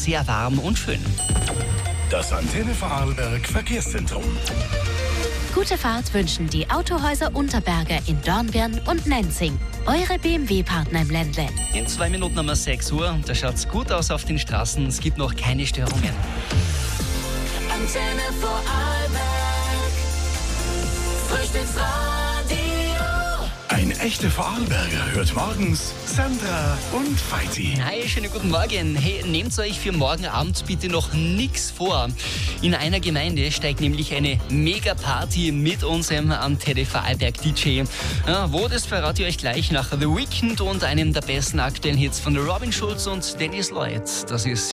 sehr warm und schön. Das Antenne Vorarlberg Verkehrszentrum. Gute Fahrt wünschen die Autohäuser Unterberger in Dornbirn und Nenzing. Eure BMW-Partner im Ländle. In 2 Minuten haben wir 6 Uhr. Da schaut's gut aus auf den Straßen. Es gibt noch keine Störungen. Antenne Vorarlberg. Frühstücksradio. Ein echter Vorarlberger hört morgens Sandra und Feiti. Hi, schönen guten Morgen. Hey, nehmt euch für morgen Abend bitte noch nichts vor. In einer Gemeinde steigt nämlich eine Mega-Party mit unserem Antenne Vorarlberg DJ. Ja, wo, das verrate ich euch gleich nach The Weeknd und einem der besten aktuellen Hits von Robin Schulz und Dennis Lloyd. Das ist